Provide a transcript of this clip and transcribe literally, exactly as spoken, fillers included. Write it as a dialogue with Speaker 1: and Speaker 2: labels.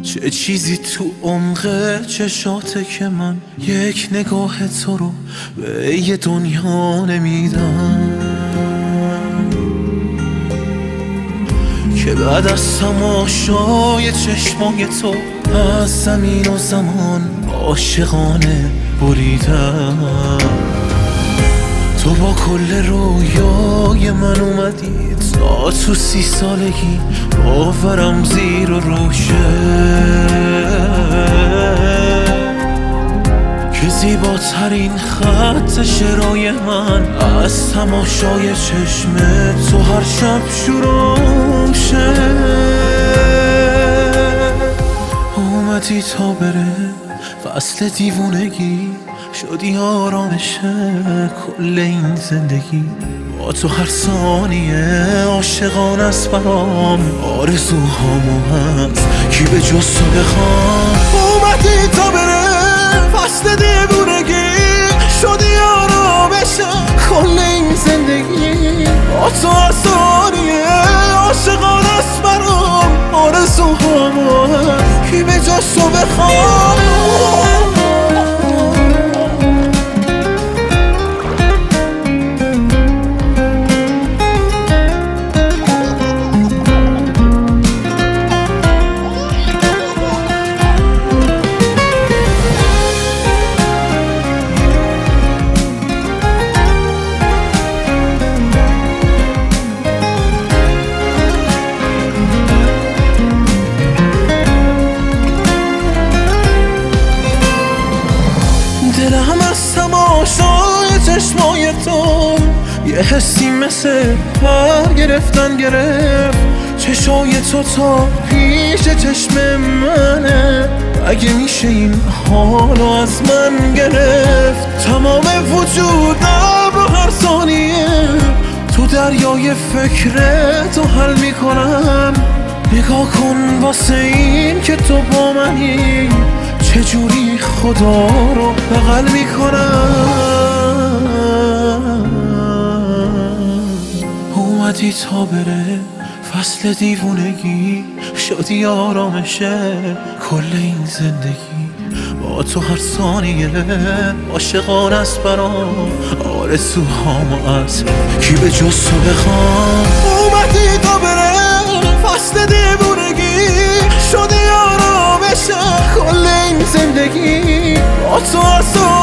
Speaker 1: چه چیزی تو عمق چشاته که من یک نگاه تو رو به یه دنیا نمیدم، که بعد از تماشای چشمای تو از زمین و زمان عاشقانه بریدم. تو با کل رویای من اومدی تا تو سی سالگی باورم زیر و روشه، که زیباترین خط شعرهای من از تماشای چشم تو هر شب شروع شه. اومدی تا بره فصل دیوونگی، شدی آرامش کل این زندگی. با تو هر ثانیه عاشقان است برام، آرزوهامو هست کی به جز تو بخوام. اومدی تا بره فصل دیوونگی، شدی آرامش کل این زندگی. با تو هر ثانیه عاشقان است برام، آرزوهامو هست کی به جز تو بخوام. دلم از تماشای چشمای تو یه حسی مثل پر گرفتن گرفت. چشای تو تا پیش چشم منه، اگه میشه این حالو از من گرفت. تمام وجودم رو هر ثانیه تو دریای فکرتو حل میکنم. نگاه کن واسه این که تو با منی، چجوری خدا رو بغل میکنم. اومدی تا بره فصل دیوونگی، شدی آرامشه کل این زندگی. با تو هر ثانیه عاشقان است برام، آرزوهامو از کی به جز تو بخوام. اومدی تا بره فصل دیوونگی، شدی آرامشه کل این زندگی. با تو هر ثانیه